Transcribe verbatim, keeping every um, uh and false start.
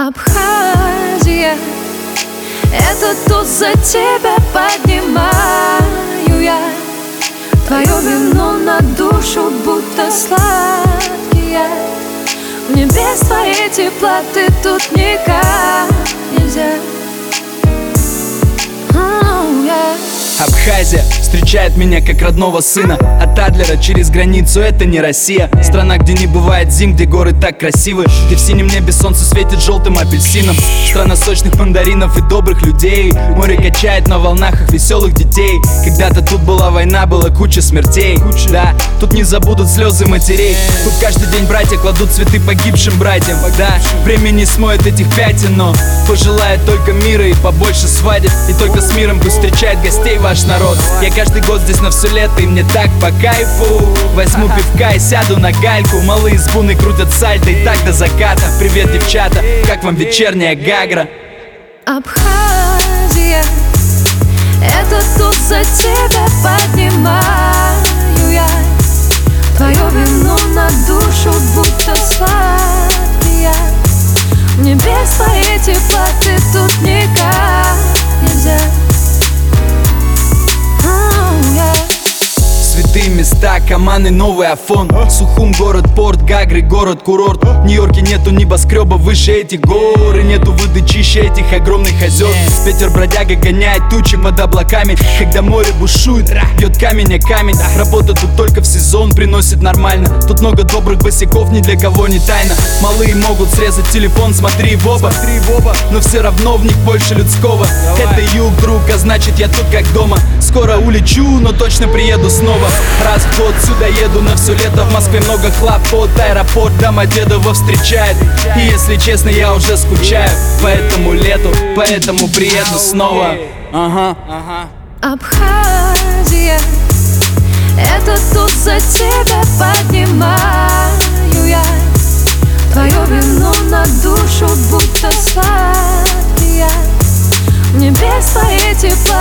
Абхазия, это тут за тебя поднимаю я твое вино на душу, будто сладкие. Мне без твоей теплоты тут никак нельзя. oh, yeah. Абхазия встречает меня как родного сына. От Адлера через границу — это не Россия. Страна, где не бывает зим, где горы так красивы, где в синем небе солнце светит желтым апельсином. Страна сочных мандаринов и добрых людей. Море качает на волнах их веселых детей. Когда-то тут была война, была куча смертей. Да, тут не забудут слезы матерей. Тут каждый день братья кладут цветы погибшим братьям. Да, время не смоет этих пятен, но пожелает только мира и побольше свадеб. И только с миром пусть встречает гостей ваш народ. Я каждый год здесь на все лето, и мне так по кайфу. Возьму пивка и сяду на гальку. Малые с буны крутят сальто и так до заката. Привет, девчата, как вам вечерняя Гагра? Абхазия, это тут за тебя поднимаю я твое вино на душу, будто сладкие. Мне без твоей теплоты тут никак нельзя. Святые места, Каманы, Новый Афон, Сухум, город, порт, Гагры, город-курорт. В Нью-Йорке нету небоскреба выше этих гор, и нету воды чище этих огромных озер. Ветер бродяга гоняет тучи под облаками, когда море бушует, бьет камень о камень. Работа тут только в сезон приносит нормально. Тут много добрых босиков, ни для кого не тайна. Малые могут срезать телефон, смотри в оба, но все равно в них больше людского. Это юг, друг, а значит я тут как дома. Скоро улечу, но точно приеду снова. Раз в год сюда еду на все лето. В Москве много хлопот, аэропорт Домодедово встречает. И если честно, я уже скучаю по этому лету, поэтому приеду снова. Ага, ага. Абхазия, это тут за тебя поднимаю я твое вино на душу, будто сладкие. Мне без твоей теплоты